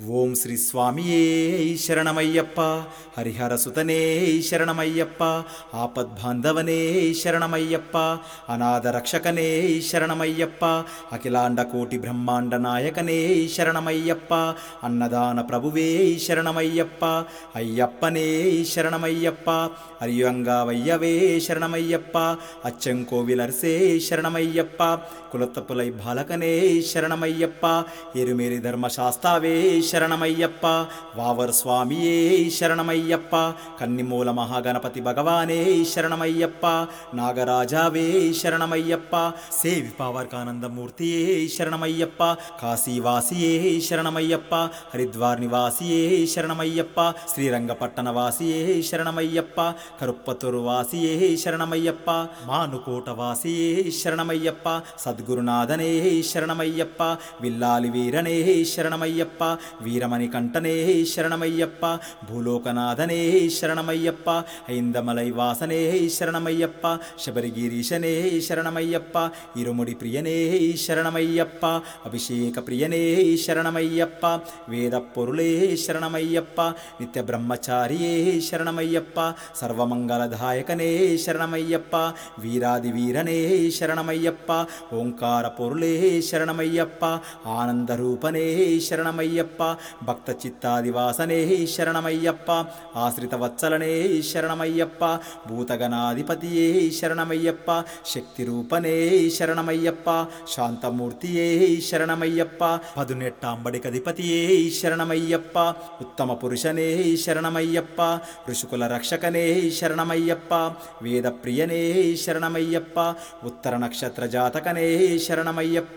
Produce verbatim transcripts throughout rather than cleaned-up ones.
ఓం శ్రీ స్వామియే శరణమయ్యప్ప, హరిహర సుతనే శరణమయ్యప్ప, ఆపద్బాంధవనే శరణమయ్యప్ప, అనాథ రక్షకనే శరణమయ్యప్ప, అఖిలాండ కోటి బ్రహ్మాండ నాయకనే శరణమయ్యప్ప, అన్నదాన ప్రభువే శరణమయ్యప్ప, అయ్యప్పనే శరణమయ్యప్ప, అరియంగావయ్యవే శరణమయ్యప్ప, అచ్చంకోవిలర్సే శరణమయ్యప్ప, కులతపులై బాలకనే శరణమయ్యప్ప, ఎరుమేరి ధర్మశాస్త్రావే శరణమయ్యప్ప, వావర్ స్వామియే శరణమయ్యప్ప, కన్నిమూల మహాగణపతి భగవానే శరణమయ్యప్ప, నాగరాజావే శరణమయ్యప్ప, సేవి పావర్కానందమూర్తియే శరణమయ్యప్ప, కాశీవాసియే శరణమయ్యప్ప, హరిద్వార్ నివాసియే శరణమయ్యప్ప, శ్రీరంగపట్టణ వాసియే శరణమయ్యప్ప, కరుప్పతూరు వాసియే శరణమయ్యప్ప, మానుకోట వాసియే శరణమయ్యప్ప, సద్గురునాథనే శరణమయ్యప్ప, విల్లాలి వీరనే శరణమయ్యప్ప, వీరమణి కంఠనే శరణమయ్యప్ప, భూలోకనాథనే శరణమయ్యప్ప, ఐందమలై వాసనే శరణమయ్యప్ప, శబరిగిరీశనే శరణమయ్యప్ప, ఇరుముడి ప్రియనే శరణమయ్యప్ప, అభిషేక ప్రియనే శరణమయ్యప్ప, వేద పొరులే శరణమయ్యప్ప, నిత్య బ్రహ్మచారియే శరణమయ్యప్ప, సర్వమంగళదాయకనే శరణమయ్యప్ప, వీరాది వీరనే శరణమయ్యప్ప, ఓంకార పొరులే శరణమయ్యప్ప, ఆనందరూపనే శరణమయ్యప్ప, భక్త చిత్తాదివాసనే శరణమయ్యప్ప, ఆశ్రిత వత్సలనే శరణమయ్యప్ప, భూతగణాధిపతియే శరణమయ్యప్ప, శక్తి రూపనే శరణమయ్యప్ప, శాంతమూర్తియే శరణమయ్యప్ప, పదునెట్టాంబడికధిపతియే శరణమయ్యప్ప, ఉత్తమ పురుషనే శరణమయ్యప్ప, ఋషుకుల రక్షకనే శరణమయ్యప్ప, వేదప్రియనే శరణమయ్యప్ప, ఉత్తర నక్షత్ర జాతకనే శరణమయ్యప్ప,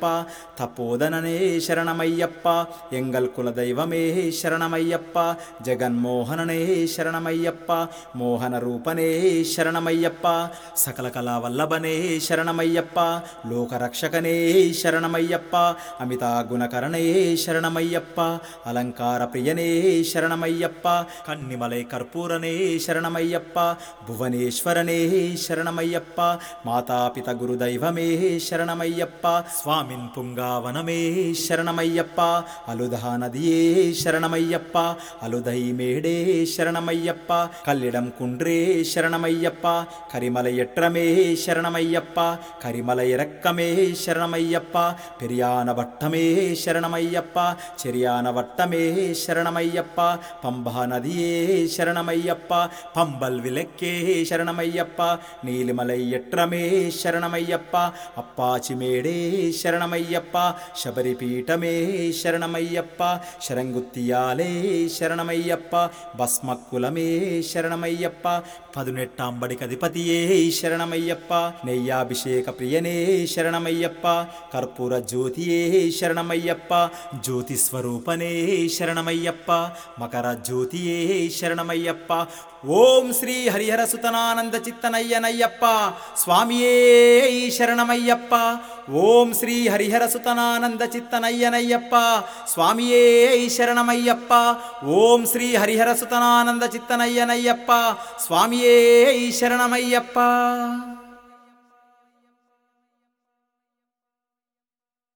తపోదననే శరణమయ్యప్ప, ఎంగల్ కుల దైవమే శరణమయ్యప్ప, జగన్మోహననే శరణమయ్యప్ప, మోహన రూపనే శరణమయ్యప్ప, సకల కళా వల్లభనే శరణమయ్యప్ప, లోకరక్షకనే శరణమయ్యప్ప, అమితా గుణకరణే శరణమయ్యప్ప, అలంకార ప్రియనే శరణమయ్యప్ప, కన్నిమలై కర్పూరనే శరణమయ్యప్ప, భువనేశ్వరనే శరణమయ్యప్ప, మాతాపిత గురుదైవమే శరణమయ్యప్ప, స్వామిన్ పుంగావనమే శరణమయ్యప్ప, అలుధా నదియే శరణమయ్యప్ప, అలుధై మేడే శరణమయ్యప్ప, కల్లిడం కుండ్రే శరణమయ్యప్ప, కరిమల ఎట్రమే శరణమయ్యప్ప, కరిమల ఎరక్కమే శరణమయ్యప్ప, పెరియాన వట్టమే శరణమయ్యప్ప, చెరియాన వట్టమే శరణమయ్యప్ప, పంబా నదియే శరణమయ్యప్ప, పంబల్ విలెక్కే శరణమయ్యప్ప, నీలిమలై ఎట్రమే శరణమయ్యప్ప, అప్పాచి మేడే శరణమయ్యప్ప, శబరిపీఠమే శరణమయ్యప్ప, శరంగుత్తియాలే శరణమయ్యప్ప, భస్మక్కులమే శరణమయ్యప్ప, పదునెట్టాంబడికధిపతియే శరణమయ్యప్ప, నెయ్యాభిషేక ప్రియనే శరణమయ్యప్ప, కర్పూర జ్యోతియే శరణమయ్యప్ప, జ్యోతి స్వరూపనే శరణమయ్యప్ప, మకర జ్యోతియే శరణమయ్యప్ప, ఓం శ్రీ హరిహర సుతనానంద చిత్తనయ్యనయ్యప్ప స్వామియే శరణమయ్యప్ప, ఓం శ్రీ హరిహర సుతనానంద చిత్తనయ్యనయ్యప్ప స్వామియే శరణమయ్యప్ప, ఓం శ్రీ హరిహర సుతనానంద చిత్తనయ్యనయ్యప్ప స్వామియే శరణమయ్యప్ప.